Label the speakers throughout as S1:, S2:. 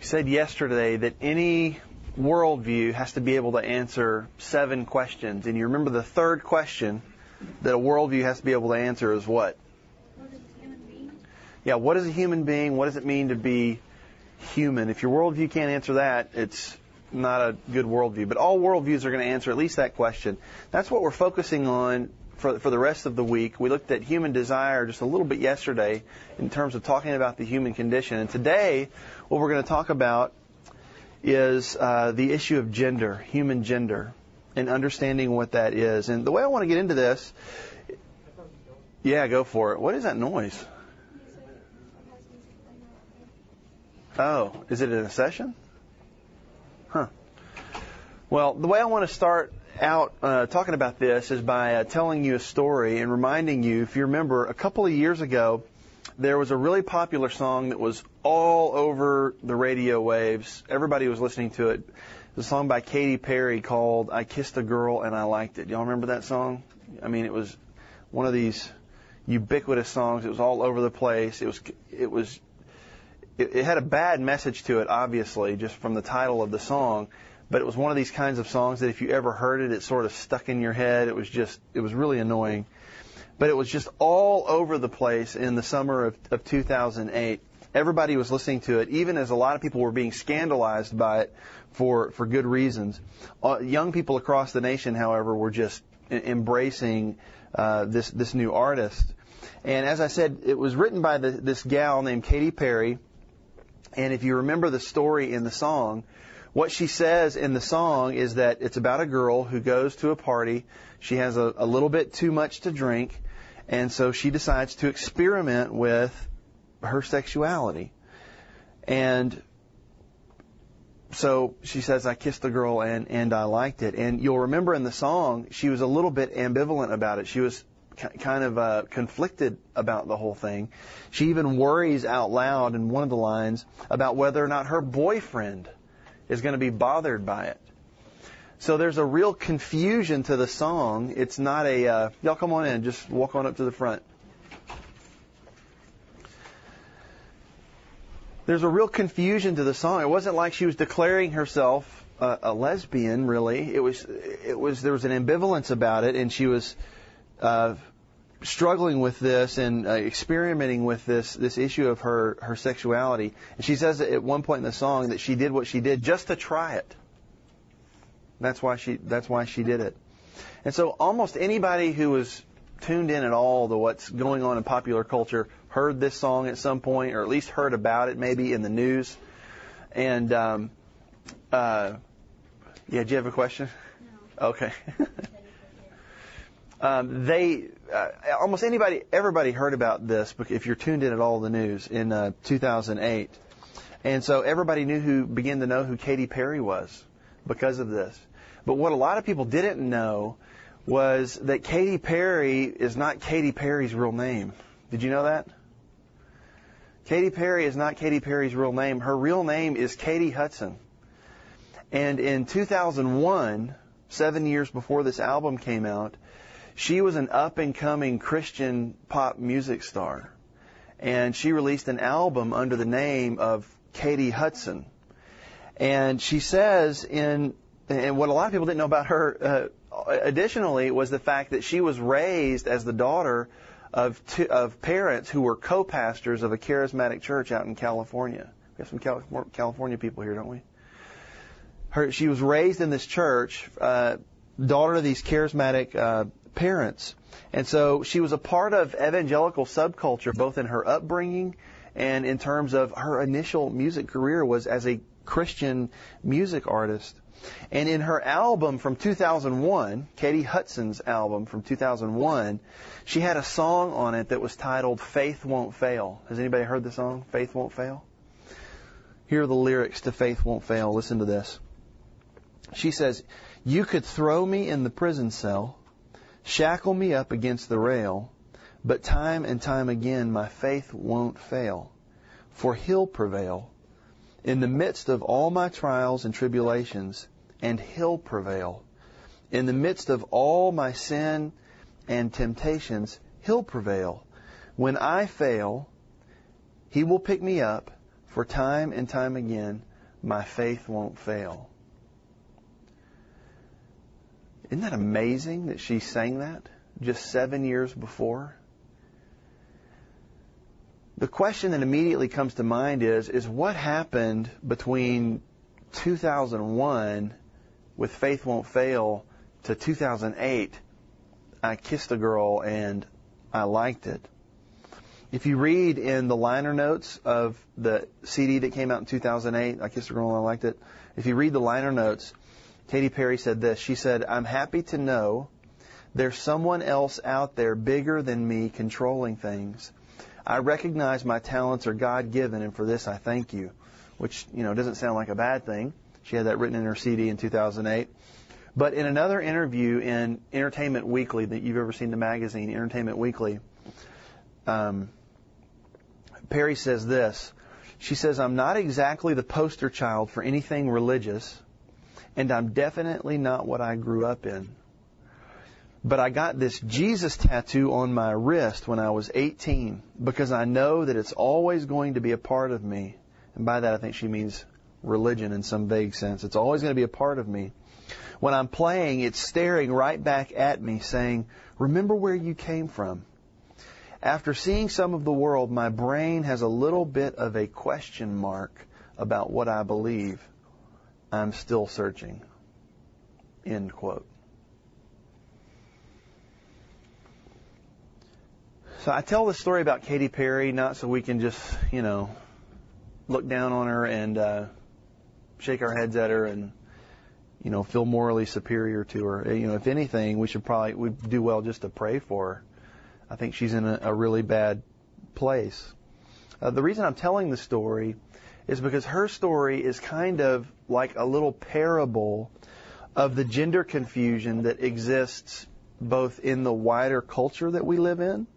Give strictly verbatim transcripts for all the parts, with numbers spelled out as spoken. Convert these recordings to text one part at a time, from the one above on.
S1: said yesterday that any worldview has to be able to answer seven questions. And you remember the third question that a worldview has to be able to answer is what?
S2: What is a human being?
S1: Yeah, what is a human being? What does it mean to be human? If your worldview can't answer that, it's not a good worldview. But all worldviews are going to answer at least that question. That's what we're focusing on for, for the rest of the week. We looked at human desire just a little bit yesterday in terms of talking about the human condition. And today, what we're going to talk about is uh, the issue of gender, human gender, and understanding what that is. And the way I want to get into this, yeah, go for it. What is that noise? Oh, is it in a session? Huh. Well, the way I want to start out uh, talking about this is by uh, telling you a story and reminding you, if you remember, a couple of years ago, there was a really popular song that was all over the radio waves. Everybody was listening to it. It was a song by Katy Perry called I Kissed a Girl and I Liked It. Y'all remember that song? I mean, it was one of these ubiquitous songs. It was all over the place. It was, it was, it, it had a bad message to it, obviously, just from the title of the song. But it was one of these kinds of songs that if you ever heard it, it sort of stuck in your head. It was just, it was really annoying. But it was just all over the place in the summer of, of two thousand eight. Everybody was listening to it, even as a lot of people were being scandalized by it for, for good reasons. Uh, young people across the nation, however, were just embracing uh, this this new artist. And as I said, it was written by the, this gal named Katy Perry. And if you remember the story in the song, what she says in the song is that it's about a girl who goes to a party. She has a, a little bit too much to drink, and so she decides to experiment with her sexuality. And so she says, I kissed the girl and, and I liked it. And you'll remember in the song, she was a little bit ambivalent about it. She was kind of uh, conflicted about the whole thing. She even worries out loud in one of the lines about whether or not her boyfriend is going to be bothered by it. So there's a real confusion to the song. It's not a, uh, y'all come on in, just walk on up to the front. There's a real confusion to the song. It wasn't like she was declaring herself a, a lesbian, really. It was, it was, there was an ambivalence about it, and she was uh, struggling with this and uh, experimenting with this this issue of her, her sexuality. And she says at one point in the song that she did what she did just to try it. That's why she that's why she did it. And so almost anybody who was tuned in at all to what's going on in popular culture heard this song at some point, or at least heard about it maybe in the news. And um, uh, yeah, do you have a question? No. Okay. Um, they, uh, almost anybody, everybody heard about this if you're tuned in at all the news in uh, two thousand eight. And so everybody knew who, began to know who Katy Perry was because of this. But what a lot of people didn't know was that Katy Perry is not Katy Perry's real name. Did you know that? Katy Perry is not Katy Perry's real name. Her real name is Katie Hudson. And in two thousand one, seven years before this album came out, she was an up-and-coming Christian pop music star, and she released an album under the name of Katie Hudson. And she says in, and what a lot of people didn't know about her, uh, additionally, was the fact that she was raised as the daughter of two, of parents who were co-pastors of a charismatic church out in California. We have some Cal- California people here, don't we? Her, she was raised in this church, uh, daughter of these charismatic uh, parents. And so she was a part of evangelical subculture, both in her upbringing and in terms of her initial music career was as a Christian music artist. And in her album from two thousand one, Katie Hudson's album from two thousand one, she had a song on it that was titled Faith Won't Fail. Has anybody heard the song, Faith Won't Fail? Here are the lyrics to Faith Won't Fail. Listen to this. She says, you could throw me in the prison cell, shackle me up against the rail, but time and time again my faith won't fail, for He'll prevail in the midst of all my trials and tribulations, and He'll prevail. In the midst of all my sin and temptations, He'll prevail. When I fail, He will pick me up, for time and time again my faith won't fail. Isn't that amazing that she sang that just seven years before? The question that immediately comes to mind is, is what happened between two thousand one with Faith Won't Fail to two thousand eight, I Kissed a Girl and I Liked It. If you read in the liner notes of the C D that came out in two thousand eight, I Kissed a Girl and I Liked It, if you read the liner notes, Katy Perry said this. She said, I'm happy to know there's someone else out there bigger than me controlling things. I recognize my talents are God-given, and for this I thank you. Which, you know, doesn't sound like a bad thing. She had that written in her C D in two thousand eight. But in another interview in Entertainment Weekly, that you've ever seen the magazine, Entertainment Weekly, um, Perry says this. She says, I'm not exactly the poster child for anything religious, and I'm definitely not what I grew up in. But I got this Jesus tattoo on my wrist when I was eighteen because I know that it's always going to be a part of me. And by that I think she means religion in some vague sense. It's always going to be a part of me. When I'm playing, it's staring right back at me saying, remember where you came from. After seeing some of the world, my brain has a little bit of a question mark about what I believe. I'm still searching. End quote. So I tell this story about Katy Perry not so we can just, you know, look down on her and uh, shake our heads at her and, you know, feel morally superior to her. You know, if anything, we should probably we do well just to pray for her. I think she's in a, a really bad place. Uh, the reason I'm telling the story is because her story is kind of like a little parable of the gender confusion that exists both in the wider culture that we live in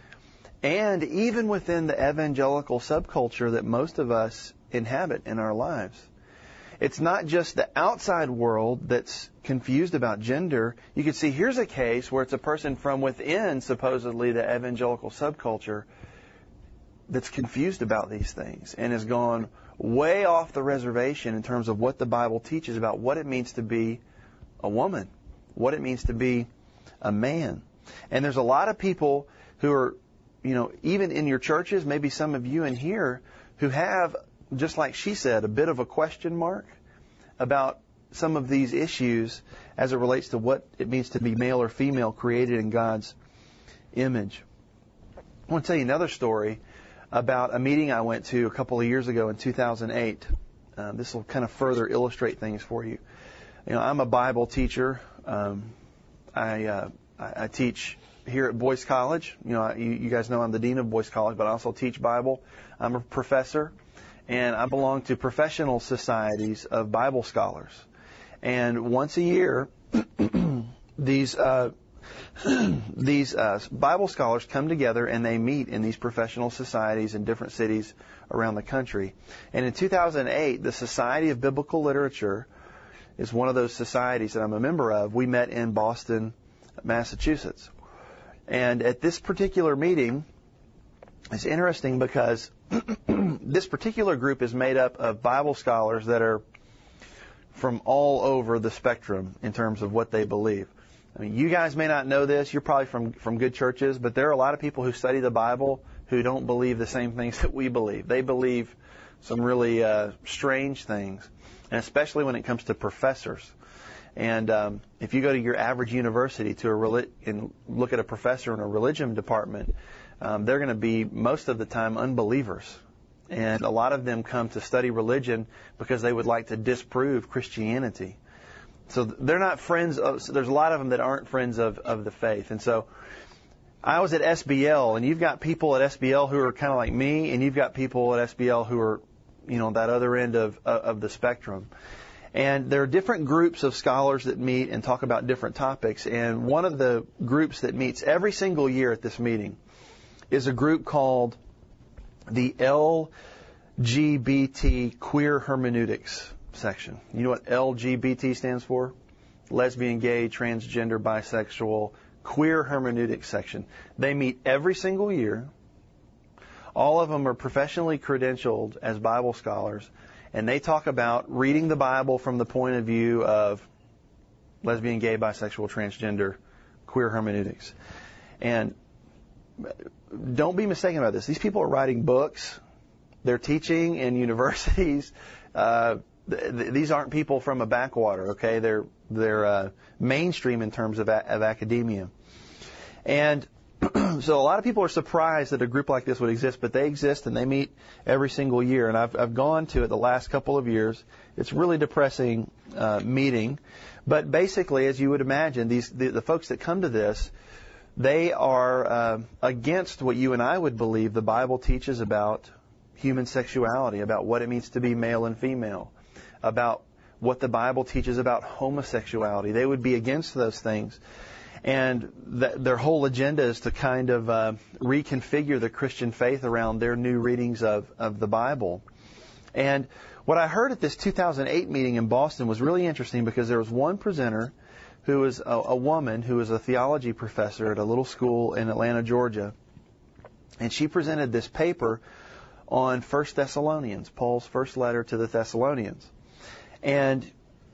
S1: and even within the evangelical subculture that most of us inhabit in our lives. It's not just the outside world that's confused about gender. You can see here's a case where it's a person from within, supposedly, the evangelical subculture that's confused about these things and has gone way off the reservation in terms of what the Bible teaches about what it means to be a woman, what it means to be a man. And there's a lot of people who are, you know, even in your churches, maybe some of you in here, who have, just like she said, a bit of a question mark about some of these issues as it relates to what it means to be male or female created in God's image. I want to tell you another story about a meeting I went to a couple of years ago in two thousand eight. Uh, this will kind of further illustrate things for you. You know, I'm a Bible teacher. Um, I, uh, I I teach here at Boyce College. You know, I, you, you guys know I'm the dean of Boyce College, but I also teach Bible. I'm a professor, and I belong to professional societies of Bible scholars. And once a year, these uh, these uh, Bible scholars come together and they meet in these professional societies in different cities around the country. And in two thousand eight, the Society of Biblical Literature is one of those societies that I'm a member of. We met in Boston, Massachusetts. And at this particular meeting, it's interesting because this particular group is made up of Bible scholars that are from all over the spectrum in terms of what they believe. I mean, you guys may not know this. You're probably from, from good churches, but there are a lot of people who study the Bible who don't believe the same things that we believe. They believe some really uh, strange things, and especially when it comes to professors. And um, if you go to your average university to a reli- and look at a professor in a religion department, um, they're going to be most of the time unbelievers. And a lot of them come to study religion because they would like to disprove Christianity. So they're not friends of, so there's a lot of them that aren't friends of, of the faith. And so I was at S B L, and you've got people at S B L who are kind of like me, and you've got people at S B L who are, you know, that other end of, of the spectrum. And there are different groups of scholars that meet and talk about different topics. And one of the groups that meets every single year at this meeting is a group called the L G B T Queer Hermeneutics section. You know what L G B T stands for? Lesbian, gay, transgender, bisexual, queer hermeneutics section. They meet every single year. All of them are professionally credentialed as Bible scholars, And they talk about reading the Bible from the point of view of lesbian, gay, bisexual, transgender, queer hermeneutics. And don't be mistaken about this. These people are writing books. They're teaching in universities. Uh, th- th- these aren't people from a backwater, okay? They're they're uh, mainstream in terms of, a- of academia. And so a lot of people are surprised that a group like this would exist, but they exist and they meet every single year. And I've, I've gone to it the last couple of years. It's a really depressing uh, meeting. But basically, as you would imagine, these the, the folks that come to this, they are uh, against what you and I would believe the Bible teaches about human sexuality, about what it means to be male and female, about what the Bible teaches about homosexuality. They would be against those things. And th- their whole agenda is to kind of uh, reconfigure the Christian faith around their new readings of, of the Bible. And what I heard at this two thousand eight meeting in Boston was really interesting because there was one presenter who was a, a woman who was a theology professor at a little school in Atlanta, Georgia. And she presented this paper on First Thessalonians, Paul's first letter to the Thessalonians. And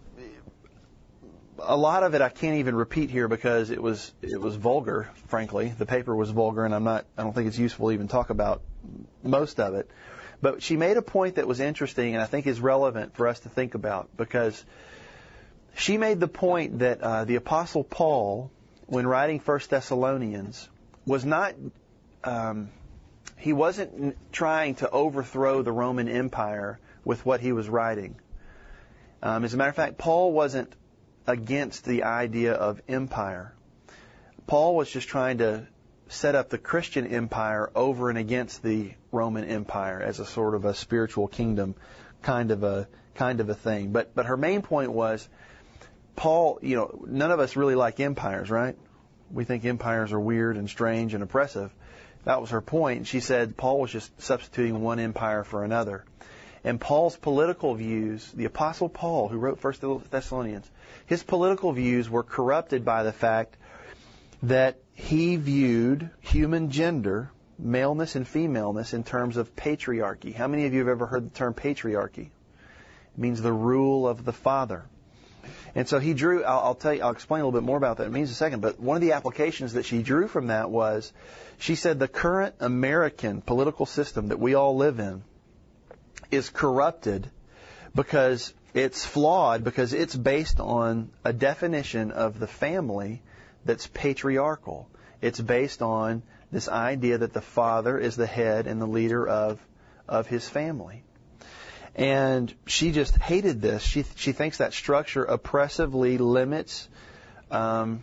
S1: a lot of it I can't even repeat here because it was it was vulgar, frankly. The paper was vulgar, and I'm not I don't think it's useful to even talk about most of it. But she made a point that was interesting and I think is relevant for us to think about, because she made the point that uh, the Apostle Paul, when writing First Thessalonians, was not um, he wasn't trying to overthrow the Roman Empire with what he was writing. Um, as a matter of fact, Paul wasn't against the idea of empire. Paul was just trying to set up the Christian empire over and against the Roman Empire as a sort of a spiritual kingdom kind of a kind of a thing. But but her main point was, Paul, you know, none of us really like empires, right? We think empires are weird and strange and oppressive. That was her point. She said Paul was just substituting one empire for another. And Paul's political views, the Apostle Paul, who wrote First Thessalonians, his political views were corrupted by the fact that he viewed human gender, maleness and femaleness, in terms of patriarchy. How many of you have ever heard the term patriarchy? It means the rule of the father. And so he drew, I'll, I'll tell you, I'll explain a little bit more about that in a second, but one of the applications that she drew from that was, she said the current American political system that we all live in is corrupted because it's flawed, because it's based on a definition of the family that's patriarchal. It's based on this idea that the father is the head and the leader of of his family. And she just hated this. She she thinks that structure oppressively limits um,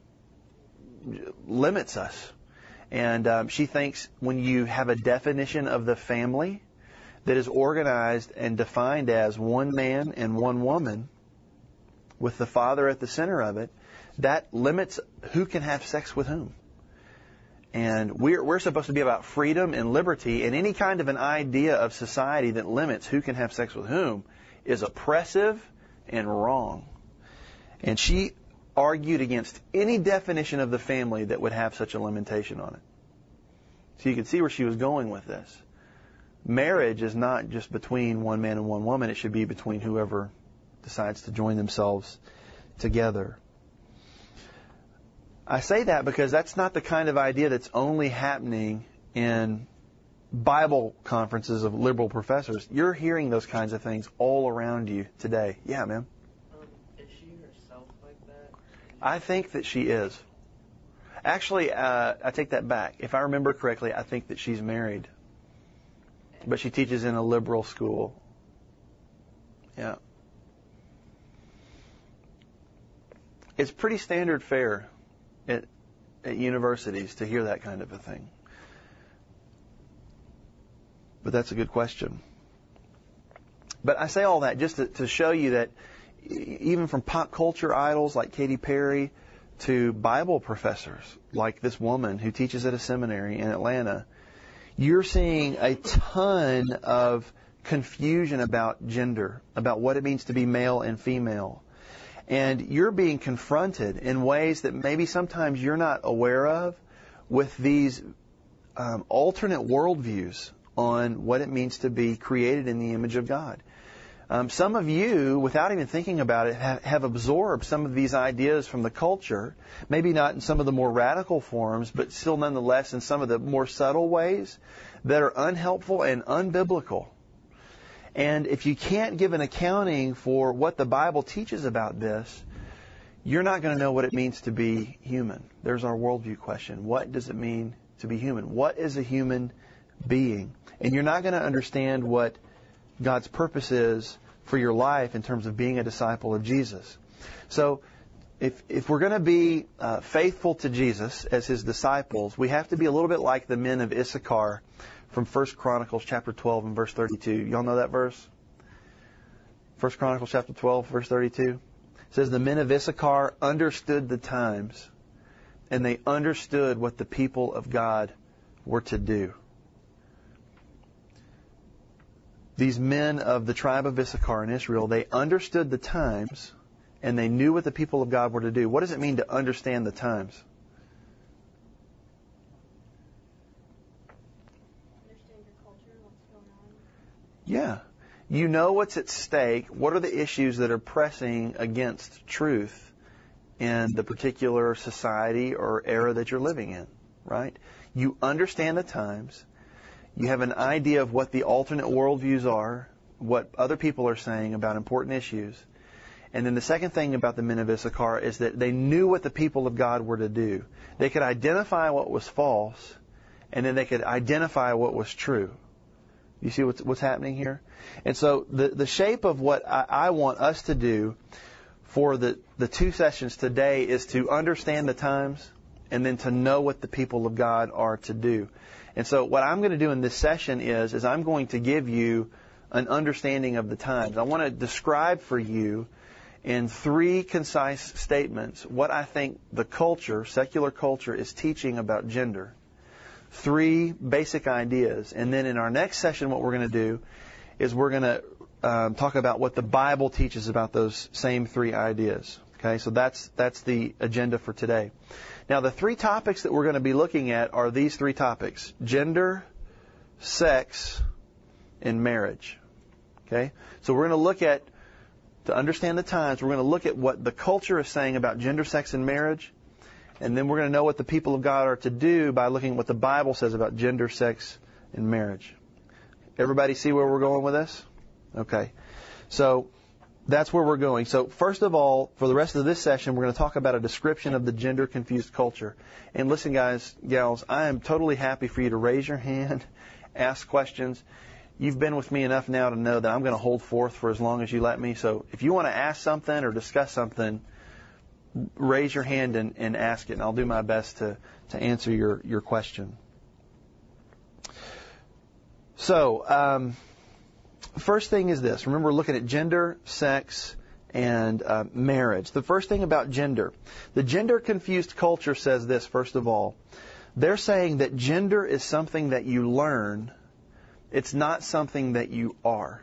S1: limits us. And um, she thinks when you have a definition of the family that is organized and defined as one man and one woman, with the father at the center of it, that limits who can have sex with whom. And we're we're supposed to be about freedom and liberty, and any kind of an idea of society that limits who can have sex with whom is oppressive and wrong. And she argued against any definition of the family that would have such a limitation on it. So you can see where she was going with this. Marriage is not just between one man and one woman. It should be between whoever decides to join themselves together. I say that because that's not the kind of idea that's only happening in Bible conferences of liberal professors. You're hearing those kinds of things all around you today. Yeah, ma'am?
S3: Um, is she herself like that?
S1: I think that she is. Actually, uh, I take that back. If I remember correctly, I think that she's married. But she teaches in a liberal school. Yeah. It's pretty standard fare at, at universities to hear that kind of a thing. But that's a good question. But I say all that just to, to show you that even from pop culture idols like Katy Perry to Bible professors like this woman who teaches at a seminary in Atlanta, you're seeing a ton of confusion about gender, about what it means to be male and female. And you're being confronted in ways that maybe sometimes you're not aware of with these um, alternate worldviews on what it means to be created in the image of God. Um, some of you, without even thinking about it, have, have absorbed some of these ideas from the culture, maybe not in some of the more radical forms, but still nonetheless in some of the more subtle ways that are unhelpful and unbiblical. And if you can't give an accounting for what the Bible teaches about this, you're not going to know what it means to be human. There's our worldview question. What does it mean to be human? What is a human being? And you're not going to understand what God's purpose is for your life in terms of being a disciple of Jesus. So if if we're going to be uh, faithful to Jesus as His disciples, we have to be a little bit like the men of Issachar from First Chronicles chapter twelve and verse thirty-two. Y'all know that verse? First Chronicles chapter twelve, verse thirty-two. It says, the men of Issachar understood the times, and they understood what the people of God were to do. These men of the tribe of Issachar in Israel, they understood the times, and they knew what the people of God were to do. What does it mean to understand the times?
S2: Understand your culture, what's going on.
S1: Yeah. You know what's at stake. What are the issues that are pressing against truth in the particular society or era that you're living in, right? You understand the times. You have an idea of what the alternate worldviews are, what other people are saying about important issues. And then the second thing about the men of Issachar is that they knew what the people of God were to do. They could identify what was false, and then they could identify what was true. You see what's, what's happening here? And so the, the shape of what I, I want us to do for the, the two sessions today is to understand the times and then to know what the people of God are to do. And so what I'm going to do in this session is, is I'm going to give you an understanding of the times. I want to describe for you in three concise statements what I think the culture, secular culture, is teaching about gender. Three basic ideas. And then in our next session, what we're going to do is we're going to um, talk about what the Bible teaches about those same three ideas. Okay, so that's that's the agenda for today. Now, the three topics that we're going to be looking at are these three topics: gender, sex, and marriage. Okay, so we're going to look at, to understand the times, we're going to look at what the culture is saying about gender, sex, and marriage. And then we're going to know what the people of God are to do by looking at what the Bible says about gender, sex, and marriage. Everybody see where we're going with this? Okay. So that's where we're going. So first of all, for the rest of this session, we're going to talk about a description of the gender-confused culture. And listen, guys, gals, I am totally happy for you to raise your hand, ask questions. You've been with me enough now to know that I'm going to hold forth for as long as you let me. So if you want to ask something or discuss something, raise your hand and, and ask it, and I'll do my best to, to answer your, your question. So, um, first thing is this. Remember, we're looking at gender, sex, and uh, marriage. The first thing about gender. The gender-confused culture says this, first of all. They're saying that gender is something that you learn. It's not something that you are.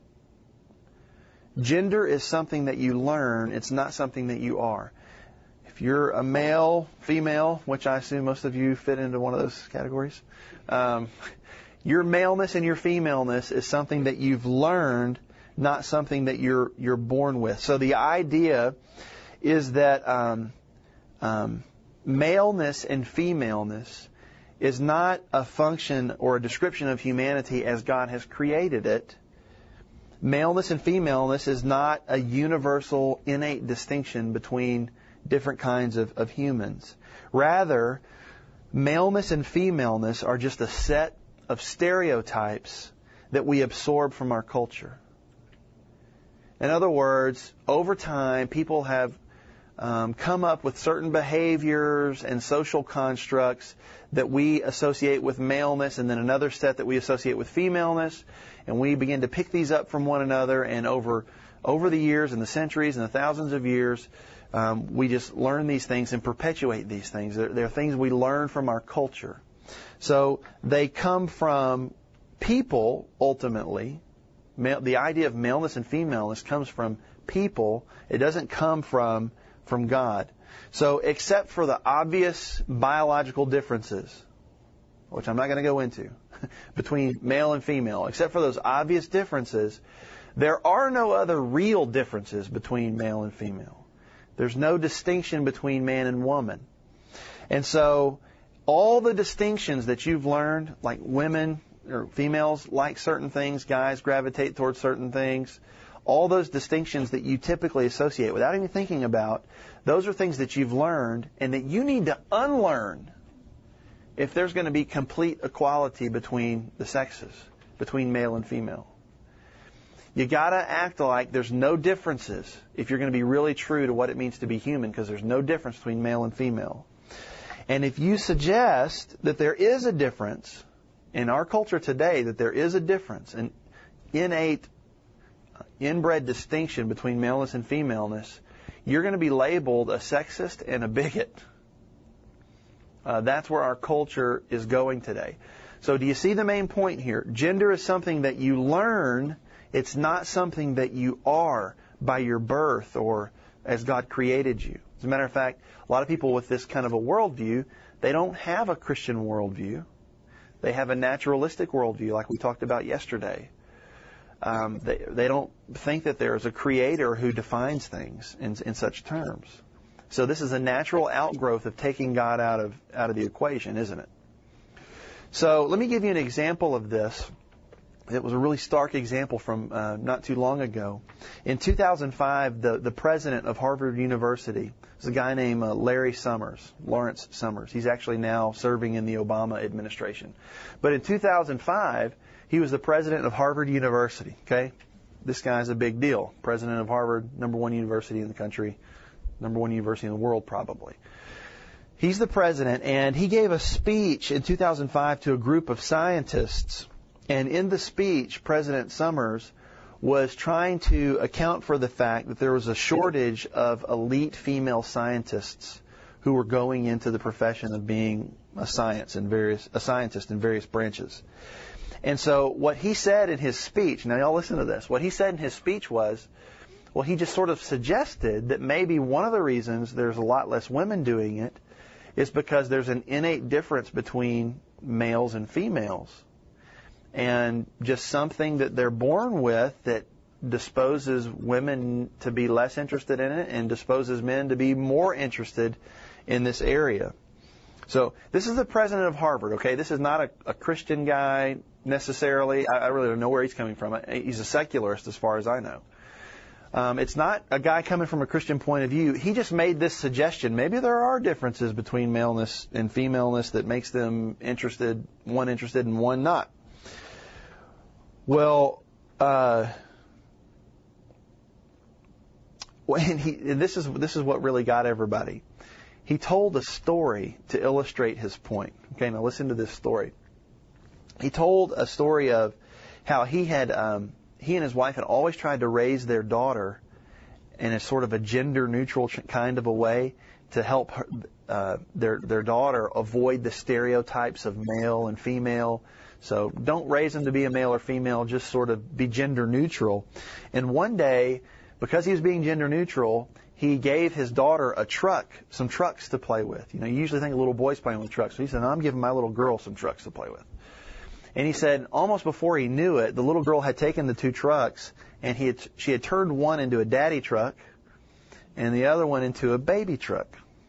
S1: Gender is something that you learn. It's not something that you are. If you're a male, female, which I assume most of you fit into one of those categories, um, your maleness and your femaleness is something that you've learned, not something that you're you're born with. So the idea is that um, um, maleness and femaleness is not a function or a description of humanity as God has created it. Maleness and femaleness is not a universal, innate distinction between different kinds of, of humans. Rather, maleness and femaleness are just a set of stereotypes that we absorb from our culture. In other words, over time, people have um, come up with certain behaviors and social constructs that we associate with maleness, and then another set that we associate with femaleness, and we begin to pick these up from one another, and over over the years and the centuries and the thousands of years, um, we just learn these things and perpetuate these things. They're, they're things we learn from our culture. So they come from people, ultimately. Male, the idea of maleness and femaleness comes from people. It doesn't come from from God. So except for the obvious biological differences, which I'm not going to go into, between male and female, except for those obvious differences, There are no other real differences between male and female. There's no distinction between man and woman. And so all the distinctions that you've learned, like women or females like certain things, guys gravitate towards certain things, all those distinctions that you typically associate without even thinking about, those are things that you've learned and that you need to unlearn if there's going to be complete equality between the sexes, between male and female. You got to act like there's no differences if you're going to be really true to what it means to be human, because there's no difference between male and female. And if you suggest that there is a difference in our culture today, that there is a difference, an innate, inbred distinction between maleness and femaleness, you're going to be labeled a sexist and a bigot. Uh, that's where our culture is going today. So do you see the main point here? Gender is something that you learn. It's not something that you are by your birth or as God created you. As a matter of fact, a lot of people with this kind of a worldview, they don't have a Christian worldview. They have a naturalistic worldview like we talked about yesterday. Um, they, they don't think that there is a creator who defines things in, in such terms. So this is a natural outgrowth of taking God out of out of the equation, isn't it? So let me give you an example of this. It was a really stark example from uh, not too long ago. In two thousand five, the, the president of Harvard University was a guy named uh, Larry Summers, Lawrence Summers. He's actually now serving in the Obama administration. But in two thousand five, he was the president of Harvard University. Okay, this guy's a big deal. President of Harvard, number one university in the country, number one university in the world probably. He's the president, and he gave a speech in two thousand five to a group of scientists. And in the speech, President Summers was trying to account for the fact that there was a shortage of elite female scientists who were going into the profession of being a science in various a scientist in various branches. And so what he said in his speech, now y'all listen to this, what he said in his speech was, well, he just sort of suggested that maybe one of the reasons there's a lot less women doing it is because there's an innate difference between males and females. And just something that they're born with that disposes women to be less interested in it and disposes men to be more interested in this area. So this is the president of Harvard, okay? This is not a, a Christian guy necessarily. I, I really don't know where he's coming from. He's a secularist as far as I know. Um, it's not a guy coming from a Christian point of view. He just made this suggestion. Maybe there are differences between maleness and femaleness that makes them interested, one interested and one not. Well, uh, and he, and this is this is what really got everybody. He told a story to illustrate his point. Okay, now listen to this story. He told a story of how he had um, he and his wife had always tried to raise their daughter in a sort of a gender-neutral kind of a way to help her, uh, their their daughter avoid the stereotypes of male and female. So don't raise them to be a male or female, just sort of be gender neutral. And one day, because he was being gender neutral, he gave his daughter a truck, some trucks to play with. You know, you usually think of little boys playing with trucks. So he said, no, I'm giving my little girl some trucks to play with. And he said, almost before he knew it, the little girl had taken the two trucks, and he had, she had turned one into a daddy truck and the other one into a baby truck.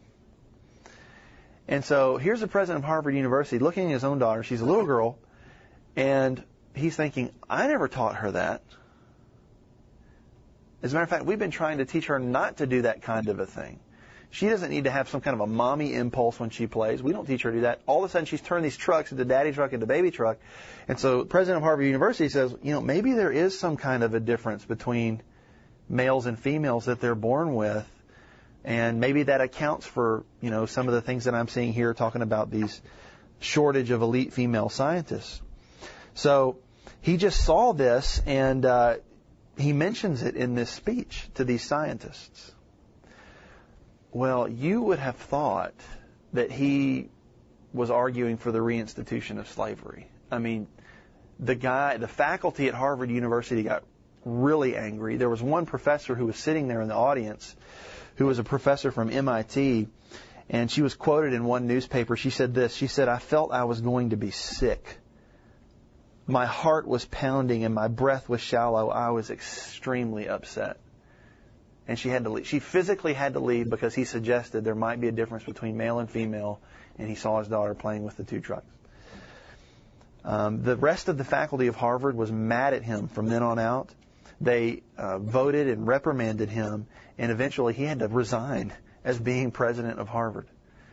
S1: And so here's the president of Harvard University looking at his own daughter. She's a little girl. And he's thinking, I never taught her that. As a matter of fact, we've been trying to teach her not to do that kind of a thing. She doesn't need to have some kind of a mommy impulse when she plays. We don't teach her to do that. All of a sudden, she's turned these trucks into daddy truck, into baby truck. And so the president of Harvard University says, you know, maybe there is some kind of a difference between males and females that they're born with. And maybe that accounts for, you know, some of the things that I'm seeing here talking about these shortage of elite female scientists. So he just saw this, and uh, he mentions it in this speech to these scientists. Well, you would have thought that he was arguing for the reinstitution of slavery. I mean, the guy, the faculty at Harvard University got really angry. There was one professor who was sitting there in the audience who was a professor from M I T, and she was quoted in one newspaper. She said this. She said, I felt I was going to be sick My heart was pounding and my breath was shallow. I was extremely upset. And she had to leave. She physically had to leave because he suggested there might be a difference between male and female, and he saw his daughter playing with the two trucks. Um, the rest of the faculty of Harvard was mad at him from then on out. They uh, voted and reprimanded him, and eventually he had to resign as being president of Harvard.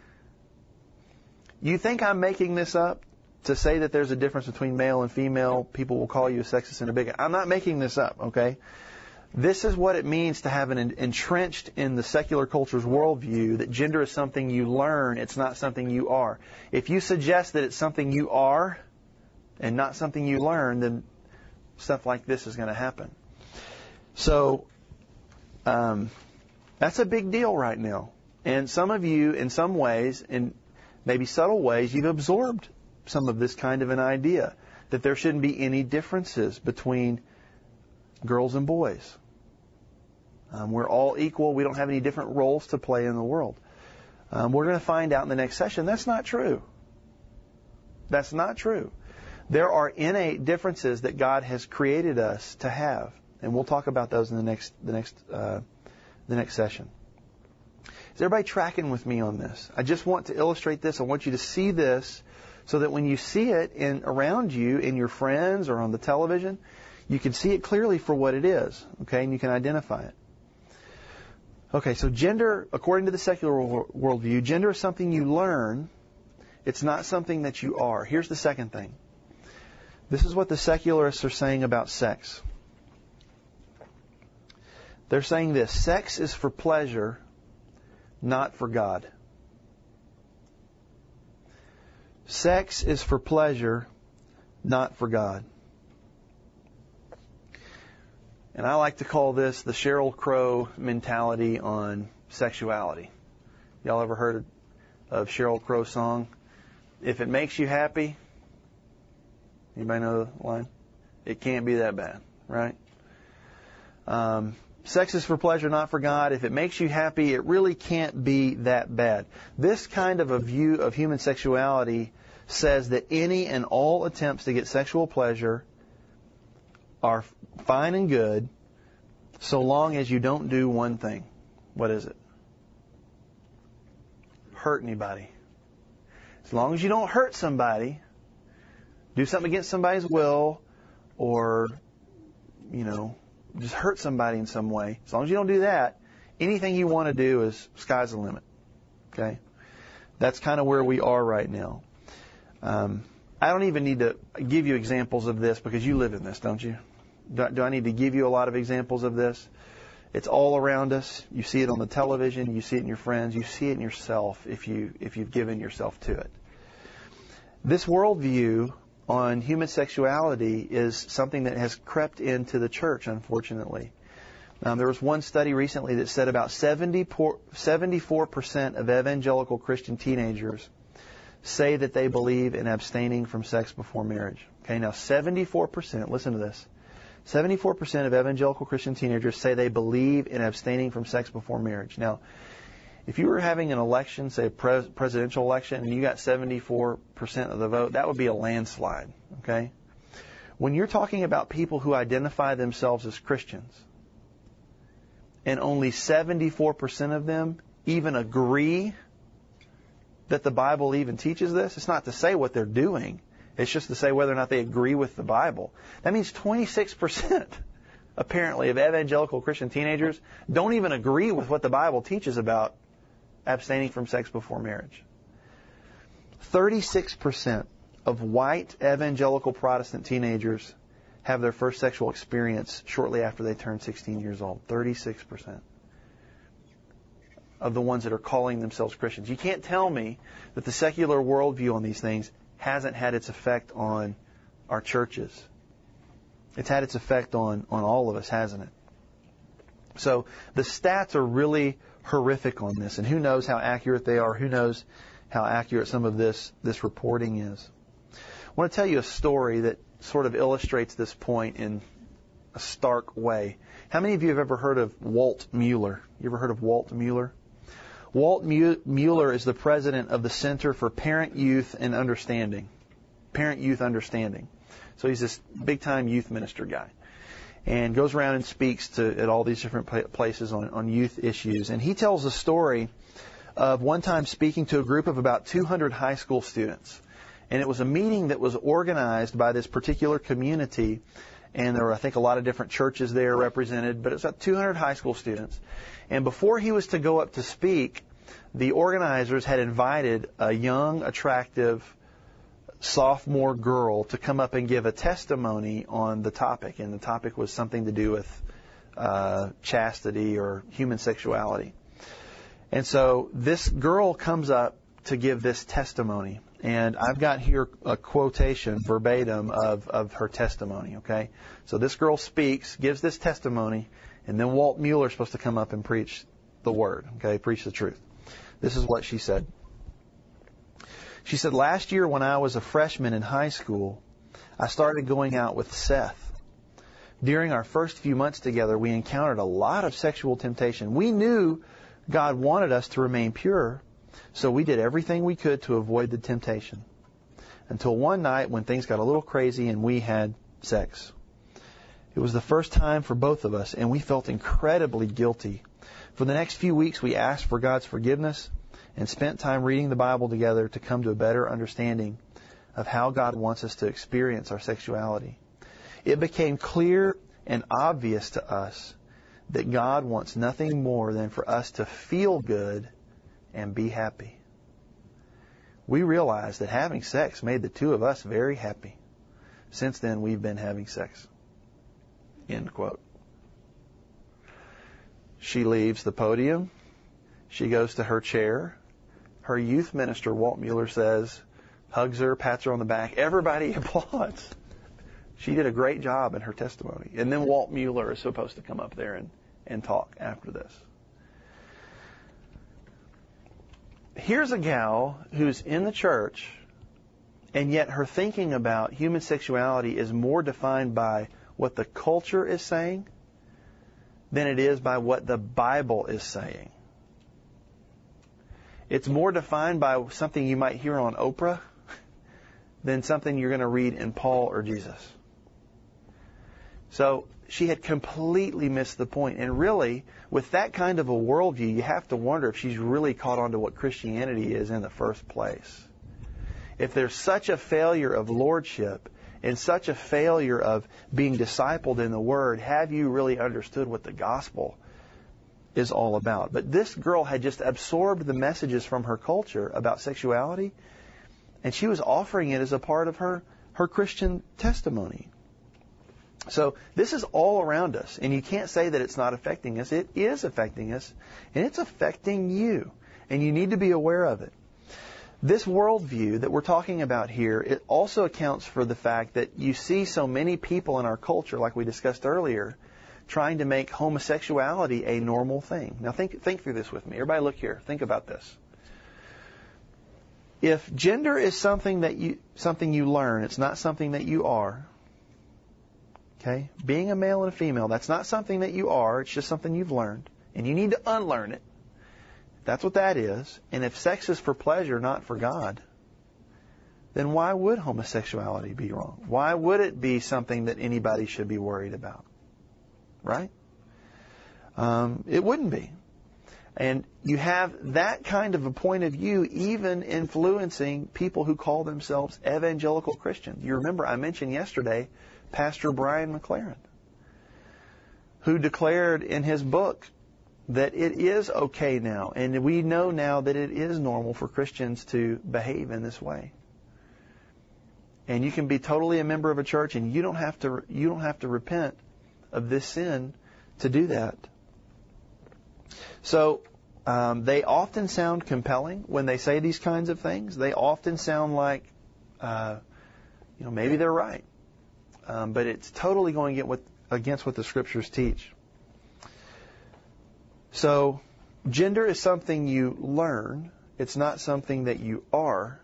S1: You think I'm making this up to say that there's a difference between male and female? People will call you a sexist and a bigot. I'm not making this up, okay? This is what it means to have an entrenched in the secular culture's worldview that gender is something you learn, it's not something you are. If you suggest that it's something you are and not something you learn, then stuff like this is going to happen. So um, that's a big deal right now. And some of you, in some ways, in maybe subtle ways, you've absorbed some of this kind of an idea that there shouldn't be any differences between girls and boys. Um, we're all equal. We don't have any different roles to play in the world. Um, we're going to find out in the next session that's not true. That's not true. There are innate differences that God has created us to have, and we'll talk about those in the next the next uh, the next session. Is everybody tracking with me on this? I just want to illustrate this. I want you to see this so that when you see it in around you, in your friends or on the television, you can see it clearly for what it is, okay, and you can identify it. Okay, so gender, according to the secular worldview, gender is something you learn. It's not something that you are. Here's the second thing. This is what the secularists are saying about sex. They're saying this: sex is for pleasure, not for God. Sex is for pleasure, not for God. And I like to call this the Sheryl Crow mentality on sexuality. Y'all ever heard of Sheryl Crow's song, "If it makes you happy"? Anybody know the line? It can't be that bad, right? Um, sex is for pleasure, not for God. If it makes you happy, it really can't be that bad. This kind of a view of human sexuality says that any and all attempts to get sexual pleasure are fine and good so long as you don't do one thing. What is it? Hurt anybody. As long as you don't hurt somebody, do something against somebody's will, or, you know, just hurt somebody in some way. As long as you don't do that, anything you want to do is sky's the limit. Okay? That's kind of where we are right now. Um, I don't even need to give you examples of this because you live in this, don't you? Do, do I need to give you a lot of examples of this? It's all around us. You see it on the television. You see it in your friends. You see it in yourself if you if you've given yourself to it. This worldview on human sexuality is something that has crept into the church, unfortunately. Um, there was one study recently that said about seventy-four percent of evangelical Christian teenagers say that they believe in abstaining from sex before marriage. Okay, now seventy-four percent, listen to this, seventy-four percent of evangelical Christian teenagers say they believe in abstaining from sex before marriage. Now, if you were having an election, say a pres- presidential election, and you got seventy-four percent of the vote, that would be a landslide, okay? When you're talking about people who identify themselves as Christians, and only seventy-four percent of them even agree that the Bible even teaches this, it's not to say what they're doing. It's just to say whether or not they agree with the Bible. That means twenty-six percent, apparently, of evangelical Christian teenagers don't even agree with what the Bible teaches about abstaining from sex before marriage. thirty-six percent of white evangelical Protestant teenagers have their first sexual experience shortly after they turn sixteen years old. thirty-six percent of the ones that are calling themselves Christians. You can't tell me that the secular worldview on these things hasn't had its effect on our churches. It's had its effect on, on all of us, hasn't it? So the stats are really horrific on this, and who knows how accurate they are, who knows how accurate some of this, this reporting is. I want to tell you a story that sort of illustrates this point in a stark way. How many of you have ever heard of Walt Mueller? You ever heard of Walt Mueller? Walt Mueller is the president of the Center for Parent, Youth, and Understanding. Parent, Youth, Understanding. So he's this big-time youth minister guy, and goes around and speaks to at all these different places on, on youth issues. And he tells a story of one time speaking to a group of about two hundred high school students. And it was a meeting that was organized by this particular community. And there were, I think, a lot of different churches there represented. But it was about two hundred high school students. And before he was to go up to speak, the organizers had invited a young, attractive sophomore girl to come up and give a testimony on the topic. And the topic was something to do with uh, chastity or human sexuality. And so this girl comes up to give this testimony. And I've got here a quotation verbatim of, of her testimony, okay? So this girl speaks, gives this testimony, and then Walt Mueller is supposed to come up and preach the word, okay, preach the truth. This is what she said. She said, last year when I was a freshman in high school, I started going out with Seth. During our first few months together, we encountered a lot of sexual temptation. We knew God wanted us to remain pure, so we did everything we could to avoid the temptation. Until one night when things got a little crazy and we had sex. It was the first time for both of us, and we felt incredibly guilty. For the next few weeks, we asked for God's forgiveness and spent time reading the Bible together to come to a better understanding of how God wants us to experience our sexuality. It became clear and obvious to us that God wants nothing more than for us to feel good and be happy. We realized that having sex made the two of us very happy. Since then, we've been having sex. End quote. She leaves the podium. She goes to her chair. Her youth minister, Walt Mueller, says, hugs her, pats her on the back. Everybody applauds. She did a great job in her testimony. And then Walt Mueller is supposed to come up there and, and talk after this. Here's a gal who's in the church, and yet her thinking about human sexuality is more defined by what the culture is saying than it is by what the Bible is saying. It's more defined by something you might hear on Oprah than something you're going to read in Paul or Jesus. So she had completely missed the point. And really, with that kind of a worldview, you have to wonder if she's really caught on to what Christianity is in the first place. If there's such a failure of lordship and such a failure of being discipled in the Word, have you really understood what the gospel is all about? But this girl had just absorbed the messages from her culture about sexuality, and she was offering it as a part of her, her Christian testimony. So this is all around us, and you can't say that it's not affecting us. It is affecting us, and it's affecting you, and you need to be aware of it. This worldview that we're talking about here, it also accounts for the fact that you see so many people in our culture, like we discussed earlier, trying to make homosexuality a normal thing. Now think think through this with me. Everybody look here. Think about this. If gender is something that you something you learn, it's not something that you are. Okay? Being a male and a female, that's not something that you are, it's just something you've learned. And you need to unlearn it. That's what that is. And if sex is for pleasure, not for God, then why would homosexuality be wrong? Why would it be something that anybody should be worried about? Right? Um, it wouldn't be. And you have that kind of a point of view even influencing people who call themselves evangelical Christians. You remember I mentioned yesterday Pastor Brian McLaren, who declared in his book that it is okay now, and we know now that it is normal for Christians to behave in this way. And you can be totally a member of a church, and you don't have to you don't have to repent of this sin to do that. So um, they often sound compelling when they say these kinds of things. They often sound like, uh, you know, maybe they're right, um, but it's totally going to get what, against what the Scriptures teach. So, gender is something you learn. It's not something that you are.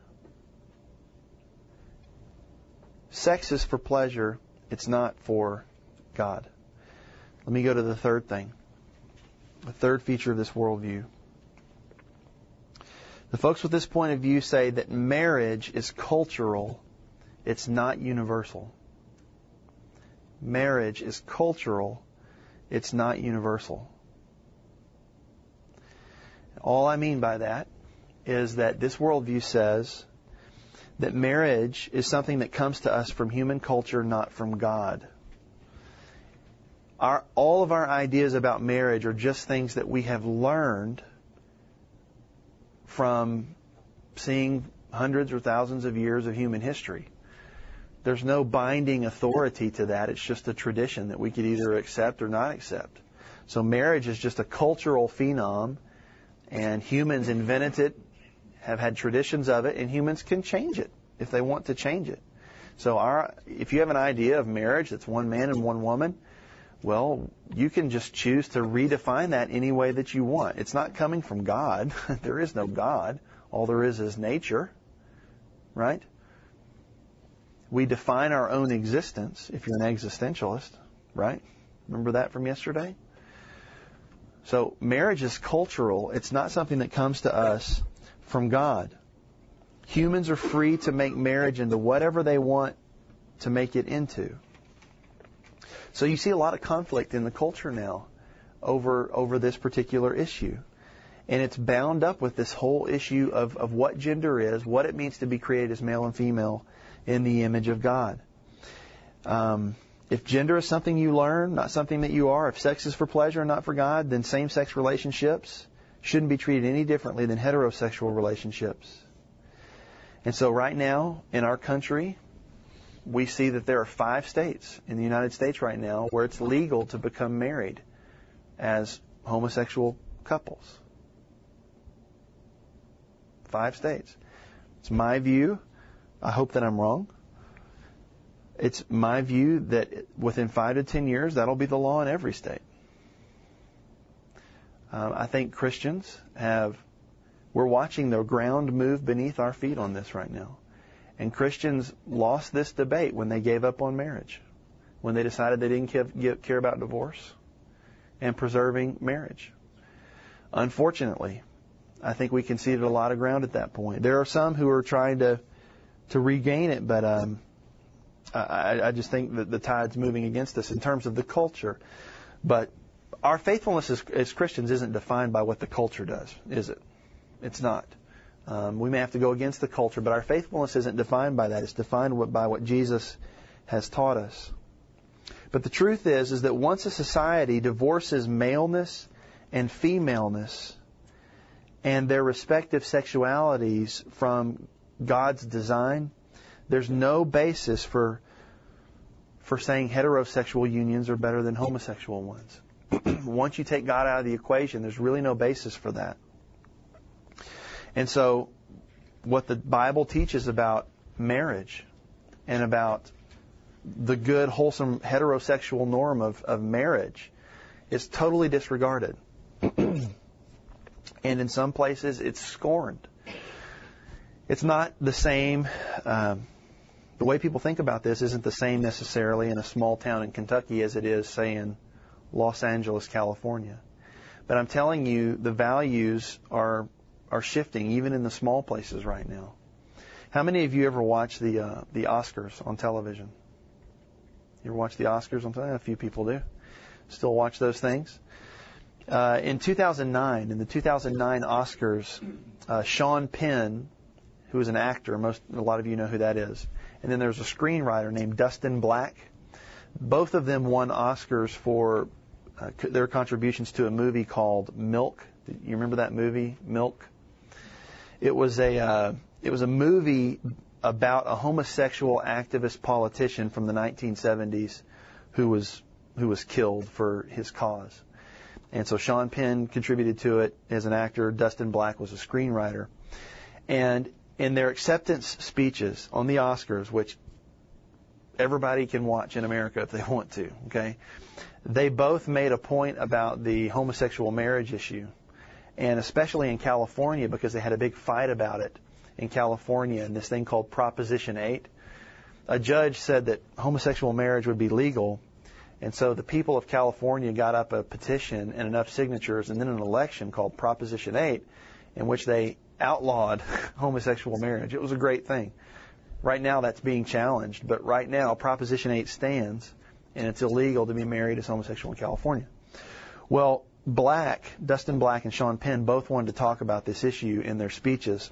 S1: Sex is for pleasure. It's not for God. Let me go to the third thing. The third feature of this worldview. The folks with this point of view say that marriage is cultural It's not universal. Marriage is cultural. It's not universal. All I mean by that is that this worldview says that marriage is something that comes to us from human culture, not from God. Our, all of our ideas about marriage are just things that we have learned from seeing hundreds or thousands of years of human history. There's no binding authority to that. It's just a tradition that we could either accept or not accept. So marriage is just a cultural phenom, and humans invented it, have had traditions of it, and humans can change it if they want to change it. So our, if you have an idea of marriage that's one man and one woman, well, you can just choose to redefine that any way that you want. It's not coming from God. There is no God. All there is is nature, right? We define our own existence if you're an existentialist, right? Remember that from yesterday? So marriage is cultural. It's not something that comes to us from God. Humans are free to make marriage into whatever they want to make it into. So you see a lot of conflict in the culture now over over this particular issue. And it's bound up with this whole issue of, of what gender is, what it means to be created as male and female in the image of God. Um, if gender is something you learn, not something that you are, if sex is for pleasure and not for God, then same-sex relationships shouldn't be treated any differently than heterosexual relationships. And so right now in our country, we see that there are five states in the United States right now where it's legal to become married as homosexual couples. Five states. It's my view. I hope that I'm wrong. It's my view that within five to ten years, that'll be the law in every state. Um, I think Christians have, we're watching the ground move beneath our feet on this right now. And Christians lost this debate when they gave up on marriage, when they decided they didn't give, give, care about divorce and preserving marriage. Unfortunately, I think we conceded a lot of ground at that point. There are some who are trying to to regain it, but um, I, I just think that the tide's moving against us in terms of the culture. But our faithfulness as, as Christians isn't defined by what the culture does, is it? It's not. Um, we may have to go against the culture, but our faithfulness isn't defined by that. It's defined by what Jesus has taught us. But the truth is, is that once a society divorces maleness and femaleness and their respective sexualities from God's design, there's no basis for for saying heterosexual unions are better than homosexual ones. Once you take God out of the equation, there's really no basis for that. And so what the Bible teaches about marriage and about the good, wholesome, heterosexual norm of, of marriage is totally disregarded. And in some places, it's scorned. It's not the same. Um, the way people think about this isn't the same necessarily in a small town in Kentucky as it is, say, in Los Angeles, California. But I'm telling you, the values are are shifting even in the small places right now. How many of you ever watch the uh, the Oscars on television? You ever watch the Oscars on television? A few people do. Still watch those things. Uh, in two thousand nine, in the two thousand nine Oscars, uh, Sean Penn, who is an actor, most a lot of you know who that is, and then there's a screenwriter named Dustin Black. Both of them won Oscars for uh, their contributions to a movie called Milk. You remember that movie, Milk? It was a uh, it was a movie about a homosexual activist politician from the nineteen seventies who was who was killed for his cause. And so Sean Penn contributed to it as an actor. Dustin Black was a screenwriter. And in their acceptance speeches on the Oscars, which everybody can watch in America if they want to, okay, they both made a point about the homosexual marriage issue. And especially in California, because they had a big fight about it in California and this thing called Proposition eight. A judge said that homosexual marriage would be legal. And so the people of California got up a petition and enough signatures and then an election called Proposition eight in which they outlawed homosexual marriage. It was a great thing. Right now that's being challenged, but right now Proposition eight stands, and it's illegal to be married as homosexual in California. Well, Black, Dustin Black and Sean Penn both wanted to talk about this issue in their speeches.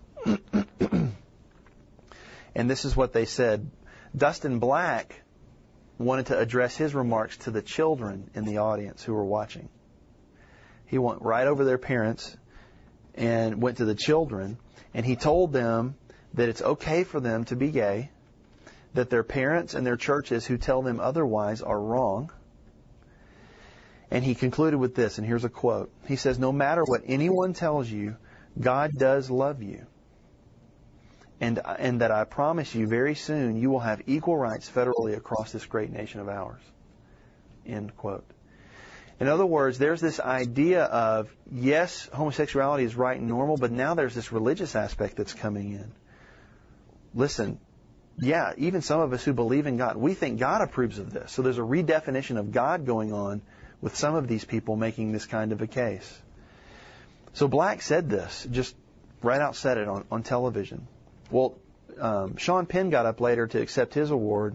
S1: And this is what they said. Dustin Black wanted to address his remarks to the children in the audience who were watching. He went right over their parents and went to the children, and he told them that it's okay for them to be gay, that their parents and their churches who tell them otherwise are wrong. And he concluded with this, and here's a quote. He says, "No matter what anyone tells you, God does love you. And, and that I promise you very soon you will have equal rights federally across this great nation of ours." End quote. In other words, there's this idea of, yes, homosexuality is right and normal, but now there's this religious aspect that's coming in. Listen, yeah, even some of us who believe in God, we think God approves of this. So there's a redefinition of God going on with some of these people making this kind of a case. So Black said this, just right out said it on, on television. Well, um, Sean Penn got up later to accept his award.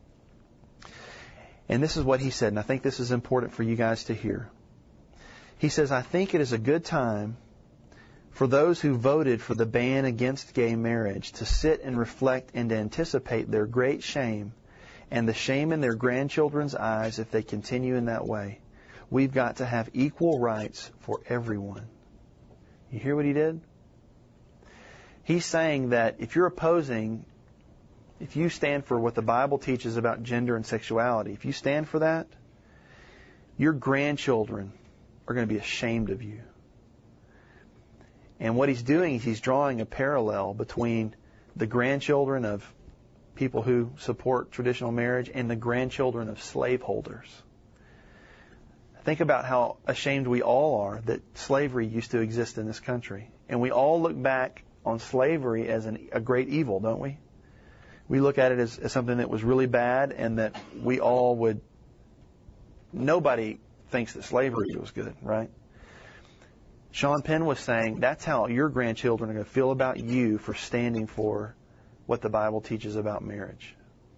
S1: And this is what he said, and I think this is important for you guys to hear. He says, "I think it is a good time for those who voted for the ban against gay marriage to sit and reflect and to anticipate their great shame and the shame in their grandchildren's eyes if they continue in that way. We've got to have equal rights for everyone." You hear what he did? He's saying that if you're opposing, if you stand for what the Bible teaches about gender and sexuality, if you stand for that, your grandchildren are going to be ashamed of you. And what he's doing is he's drawing a parallel between the grandchildren of people who support traditional marriage and the grandchildren of slaveholders. Think about how ashamed we all are that slavery used to exist in this country. And we all look back on slavery as an, a great evil, don't we? We look at it as, as something that was really bad and that we all would... Nobody thinks that slavery was good, right? Sean Penn was saying that's how your grandchildren are going to feel about you for standing for what the Bible teaches about marriage.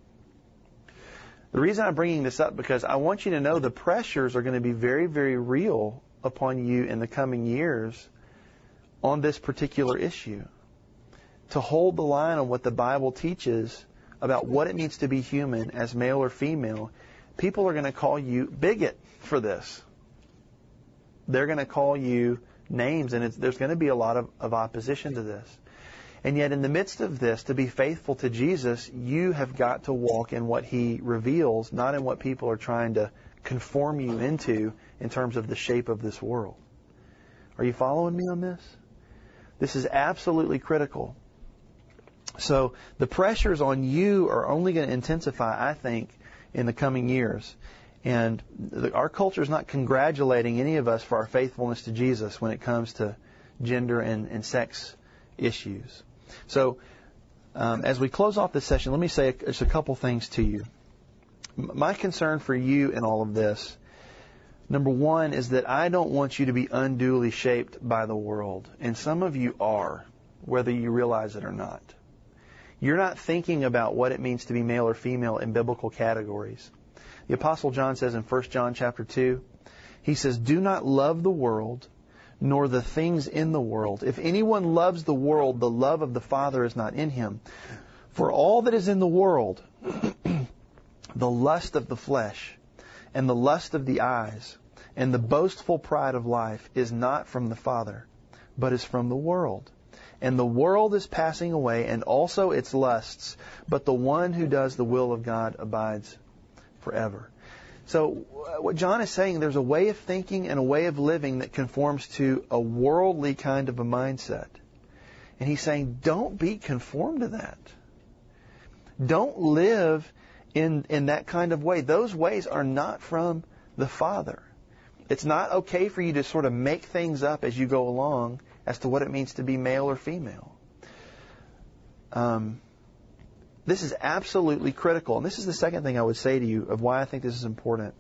S1: The reason I'm bringing this up because I want you to know the pressures are going to be very, very real upon you in the coming years on this particular issue. To hold the line on what the Bible teaches about what it means to be human as male or female, people are going to call you bigot for this. They're going to call you names, and it's, there's going to be a lot of, of opposition to this. And yet in the midst of this, to be faithful to Jesus, you have got to walk in what He reveals, not in what people are trying to conform you into in terms of the shape of this world. Are you following me on this? This is absolutely critical. So the pressures on you are only going to intensify, I think, in the coming years. And the, our culture is not congratulating any of us for our faithfulness to Jesus when it comes to gender and, and sex issues. So um, as we close off this session, let me say just a couple things to you. My concern for you in all of this, number one, is that I don't want you to be unduly shaped by the world. And some of you are, whether you realize it or not. You're not thinking about what it means to be male or female in biblical categories. The Apostle John says in First John chapter two, he says, "Do not love the world, nor the things in the world. If anyone loves the world, the love of the Father is not in him. For all that is in the world, the lust of the flesh, and the lust of the eyes, and the boastful pride of life is not from the Father, but is from the world. And the world is passing away, and also its lusts, but the one who does the will of God abides forever." So what John is saying, there's a way of thinking and a way of living that conforms to a worldly kind of a mindset. And he's saying, don't be conformed to that. Don't live in, in that kind of way. Those ways are not from the Father. It's not okay for you to sort of make things up as you go along as to what it means to be male or female. Um, this is absolutely critical. And this is the second thing I would say to you of why I think this is important.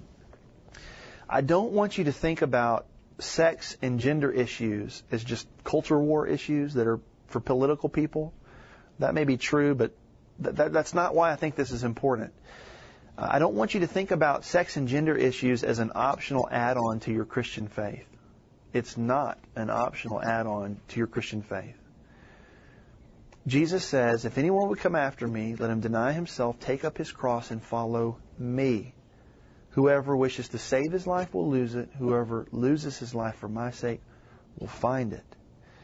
S1: I don't want you to think about sex and gender issues as just culture war issues that are for political people. That may be true, but th- that, that's not why I think this is important. Uh, I don't want you to think about sex and gender issues as an optional add-on to your Christian faith. It's not an optional add-on to your Christian faith. Jesus says, if anyone would come after me, let him deny himself, take up his cross, and follow me. Whoever wishes to save his life will lose it. Whoever loses his life for my sake will find it.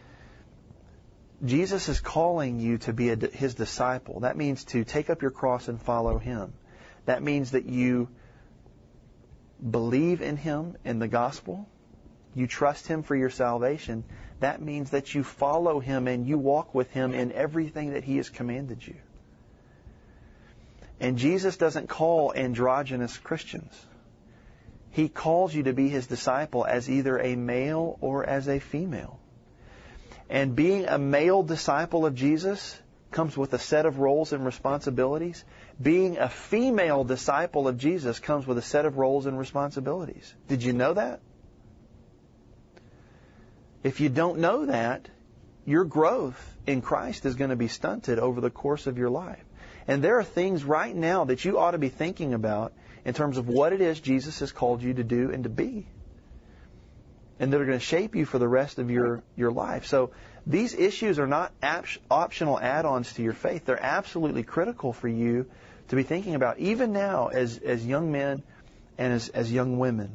S1: Jesus is calling you to be a, his disciple. That means to take up your cross and follow him. That means that you believe in him in the gospel. You trust him for your salvation. That means that you follow him and you walk with him in everything that he has commanded you. And Jesus doesn't call androgynous Christians. He calls you to be his disciple as either a male or as a female. And being a male disciple of Jesus comes with a set of roles and responsibilities. Being a female disciple of Jesus comes with a set of roles and responsibilities. Did you know that? If you don't know that, your growth in Christ is going to be stunted over the course of your life. And there are things right now that you ought to be thinking about in terms of what it is Jesus has called you to do and to be. And that are going to shape you for the rest of your, your life. So these issues are not ap- optional add-ons to your faith. They're absolutely critical for you to be thinking about, even now as, as young men and as, as young women.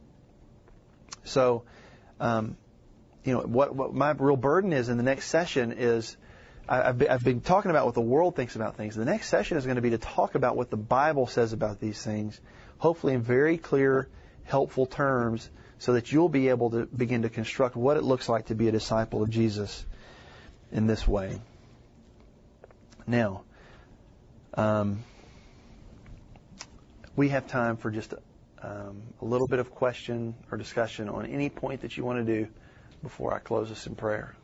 S1: So, um, you know, what, what my real burden is in the next session is, I, I've, been, I've been talking about what the world thinks about things. The next session is going to be to talk about what the Bible says about these things, hopefully in very clear, helpful terms, so that you'll be able to begin to construct what it looks like to be a disciple of Jesus in this way. Now, um, we have time for just a, um, a little bit of question or discussion on any point that you want to do before I close us in prayer.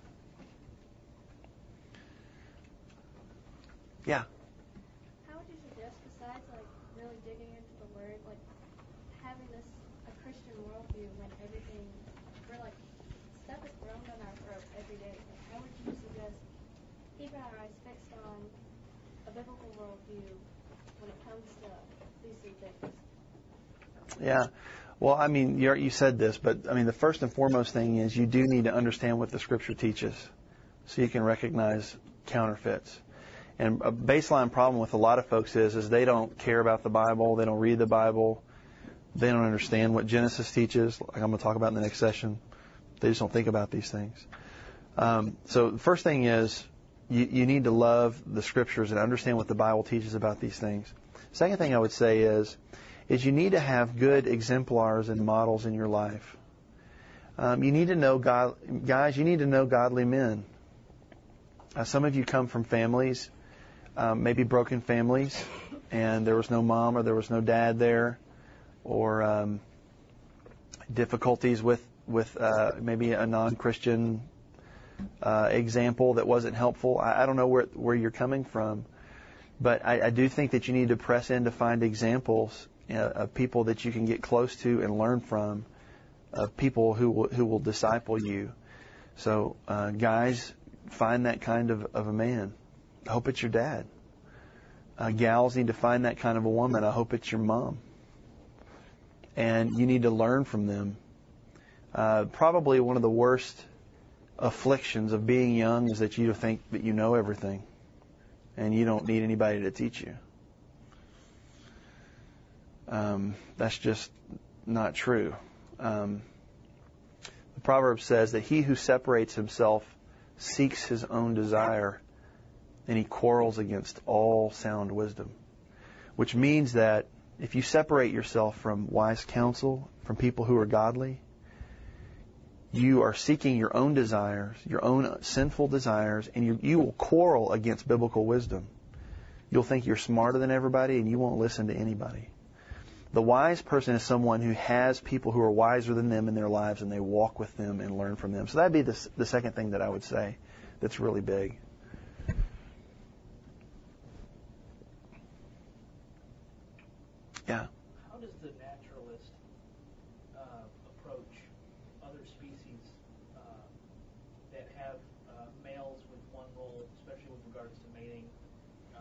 S1: Yeah.
S2: How would you suggest, besides like really digging into the Word, like having this a Christian worldview when everything we're like stuff is thrown down our throat every day? Like, how would you suggest keeping our eyes fixed on a biblical worldview when it comes to these two things?
S1: Yeah. Well, I mean, you're, you said this, but I mean, the first and foremost thing is you do need to understand what the Scripture teaches so you can recognize counterfeits. And a baseline problem with a lot of folks is, is they don't care about the Bible, they don't read the Bible, they don't understand what Genesis teaches, like I'm going to talk about in the next session. They just don't think about these things. Um, so the first thing is you, you need to love the Scriptures and understand what the Bible teaches about these things. Second thing I would say is, is you need to have good exemplars and models in your life. Um, you need to know God, guys, you need to know godly men. Uh, some of you come from families, um, maybe broken families, and there was no mom or there was no dad there, or um, difficulties with, with uh, maybe a non-Christian uh, example that wasn't helpful. I, I don't know where, where you're coming from, but I, I do think that you need to press in to find examples uh, of people that you can get close to and learn from, of people who will, who will disciple you. So, uh, guys, find that kind of, of a man. I hope it's your dad. Uh, gals need to find that kind of a woman. I hope it's your mom. And you need to learn from them. Uh, probably one of the worst afflictions of being young is that you think that you know everything and you don't need anybody to teach you. Um, that's just not true. Um, the proverb says that he who separates himself seeks his own desire, and he quarrels against all sound wisdom. Which means that if you separate yourself from wise counsel, from people who are godly, you are seeking your own desires, your own sinful desires, and you, you will quarrel against biblical wisdom. You'll think you're smarter than everybody, and you won't listen to anybody. The wise person is someone who has people who are wiser than them in their lives, and they walk with them and learn from them. So that'd be the, the second thing that I would say that's really big. Yeah.
S4: How does the naturalist uh, approach other species uh, that have uh, males with one role, especially with regards to mating, uh, like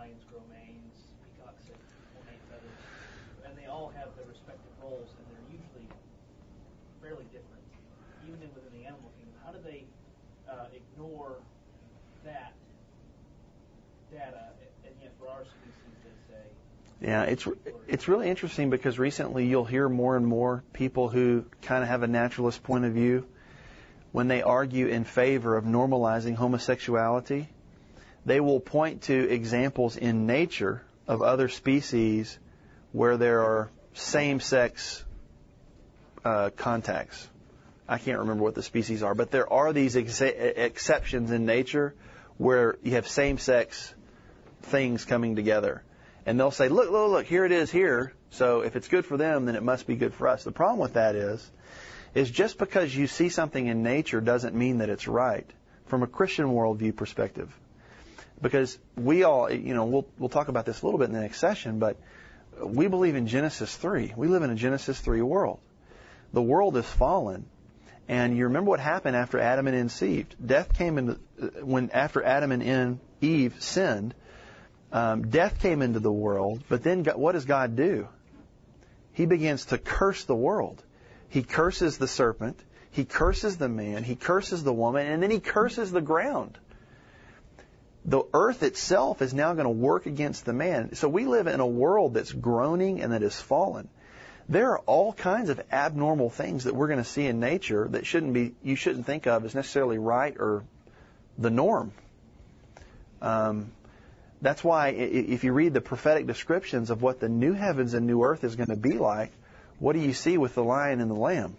S4: lions grow manes, peacocks have ornate feathers, and they all have their respective roles, and they're usually fairly different, even in within the animal kingdom. How do they uh, ignore that data, and yet for our species they say?
S1: Yeah, it's it's really interesting because recently you'll hear more and more people who kind of have a naturalist point of view. When they argue in favor of normalizing homosexuality, they will point to examples in nature of other species where there are same-sex uh, contacts. I can't remember what the species are, but there are these ex- exceptions in nature where you have same-sex things coming together. And they'll say, look, look, look, here it is here. So if it's good for them, then it must be good for us. The problem with that is, is just because you see something in nature doesn't mean that it's right from a Christian worldview perspective. Because we all, you know, we'll we'll talk about this a little bit in the next session, but we believe in Genesis three. We live in a Genesis three world. The world is fallen. And you remember what happened after Adam and Eve conceived. Death came into, when after Adam and Eve sinned, um, death came into the world. But then God, what does God do? He begins to curse the world. He curses the serpent, he curses the man, he curses the woman, and then he curses the ground. The earth itself is now going to work against the man. So we live in a world that's groaning and that is fallen. There are all kinds of abnormal things that we're going to see in nature that shouldn't be, you shouldn't think of as necessarily right or the norm. Um, that's why if you read the prophetic descriptions of what the new heavens and new earth is going to be like, what do you see with the lion and the lamb?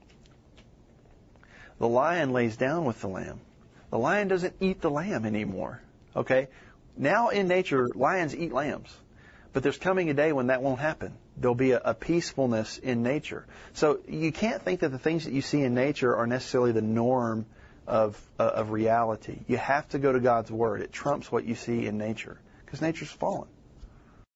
S1: The lion lays down with the lamb. The lion doesn't eat the lamb anymore. Okay? Now in nature, lions eat lambs. But there's coming a day when that won't happen. There'll be a, a peacefulness in nature. So you can't think that the things that you see in nature are necessarily the norm of, uh, of reality. You have to go to God's Word. It trumps what you see in nature. Because nature's fallen.